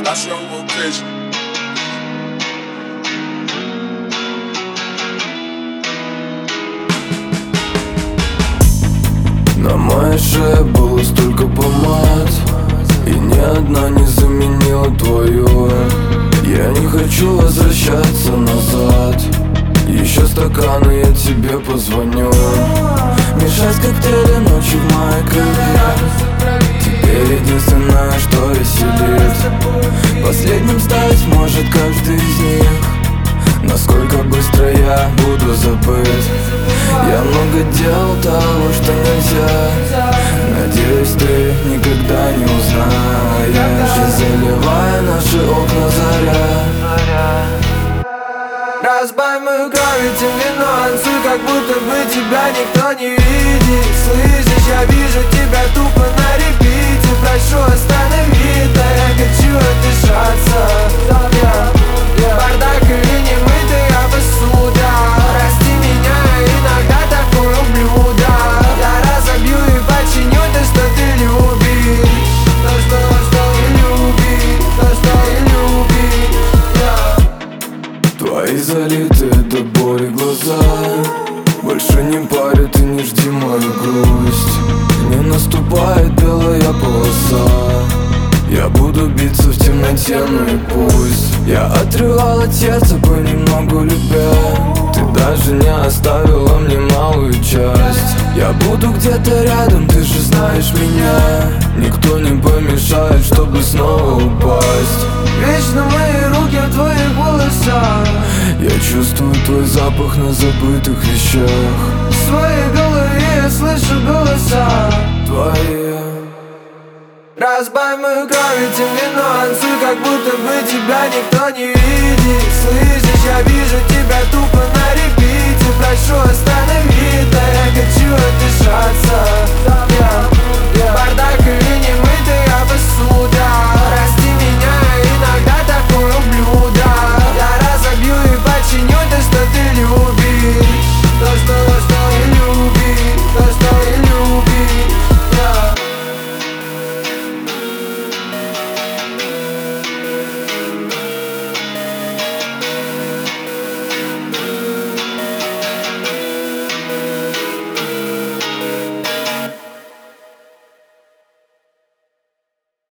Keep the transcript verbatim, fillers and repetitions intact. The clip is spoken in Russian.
Нашел локейшн. На моей шее было столько помад, и ни одна не заменила твою. Я не хочу возвращаться назад. Еще стакан, и я тебе позвоню. Мешать коктейли ночью в моей крови. Теперь единственное, что веселит. Последним стать может каждый из них. Насколько быстро я буду забыть. Я много делал того, что нельзя. Надеюсь, ты никогда не узнаешь. И заливая наши окна заря. Разбавь мою кровь этим вином, танцуй, как будто бы тебя никто не видит. Слышишь, я вижу тебя тупо на репите. Прошу, останови, да я хочу отдышаться. Бардак или немытая посуда. Прости меня, иногда такое блюдо. Я разобью и починю то, что ты любишь. То, что, что и любишь, то, что и любишь. Твои залитые до боли глаза больше не парят и не жди мою грусть. Не наступает белая полоса. Я буду биться в темноте, ну и пусть. Я отрывал от сердца понемногу любя. Ты даже не оставила мне малую часть. Я буду где-то рядом, ты же знаешь меня. Никто не помешает, чтобы снова упасть. Вечно мои руки в твоих волосах. Я чувствую твой запах на забытых вещах. В своей голове я слышу голоса Твои. Разбавь мою кровь этим вином, танцуй, как будто бы тебя никто не видит. Слышишь, я вижу тебя тупо на репите. Прошу,